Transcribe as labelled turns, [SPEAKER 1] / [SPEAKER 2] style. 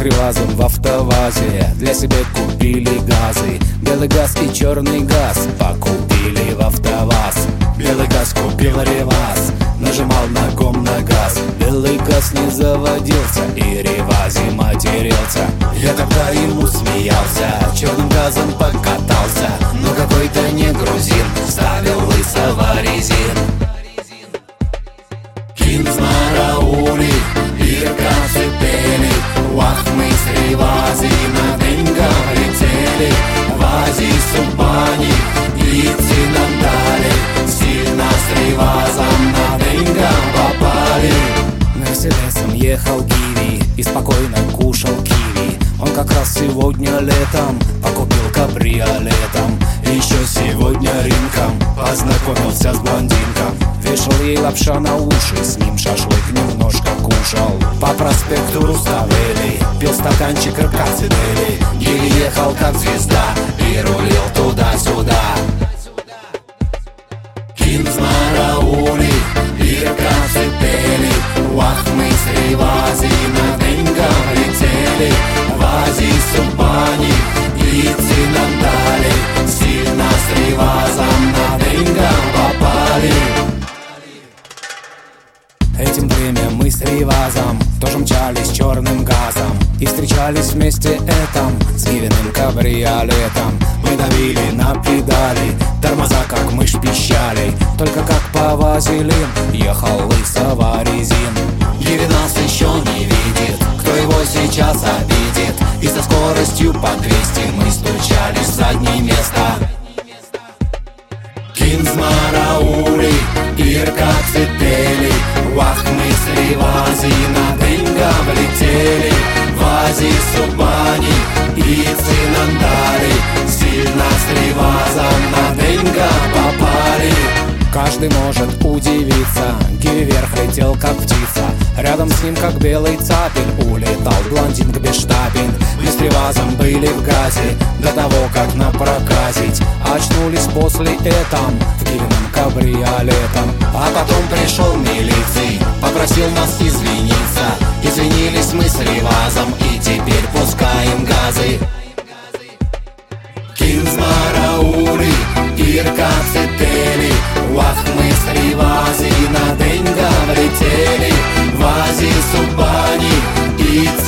[SPEAKER 1] Ревазом в автовазе для себя купили газы. Белый газ и черный газ покупили в АвтоВАЗ. Белый газ купил Реваз, нажимал ногом на газ. Белый газ не заводился и Ревазе матерился. Я тогда ему смеялся, черным газом покатался, но какой-то не грузин ставил лысого резин. Кинзмараули, Ирка цепели, вах, мы с Ревази на деньгах летели. Вази Субани, лици нам дали, сильно с Ревазом на деньгах попали. Мерседесом ехал Гиви и спокойно кушал киви. Он как раз сегодня летом покупил кабриолетом. Еще сегодня рынком познакомился с блондинком. Вешал ей лапша на уши, с ним шашлык немножко кушал. По проспекту Руставели пил стаканчик ркацидели. Гиви ехал как звезда и рулил туда-сюда. Кинзмараули, Ирка цепели, вах, мы с Ревази на деньгах летели. Вази Субани, лици нам дали, сильно с Ревазом на деньгах попали. Этим время мы с Ревазом тоже мчались черным газом и встречались вместе этом с Гивиным кабриолетом. Мы давили на педали, тормоза как мышь пищали, только как по вазелин ехал лысого резин. Гиви нас еще не видит, кто его сейчас обидит, и со скоростью по 200 мы стучались в заднее место. Кинзмараули, Ирка цепели, вах, мы с Ревази на деньгах летели. Вази Субани, лици нам дали, сильно с Ревазом на деньгах попали. Каждый может удивиться, Гиви вверх летел как птица. Рядом с ним как белый цапель улетал блондинка без штапель. Мы с Ревазом были в газе до того, как напроказить. Очнулись после этого в Гивином кабриолетом. А потом пришел милиции, попросил нас извиниться. Извинились мы с Ревазом и теперь пускаем газы. Кинзмараули, Ирка цепели, вах, мы с Ревази на деньгах летели. Вази Субани, лици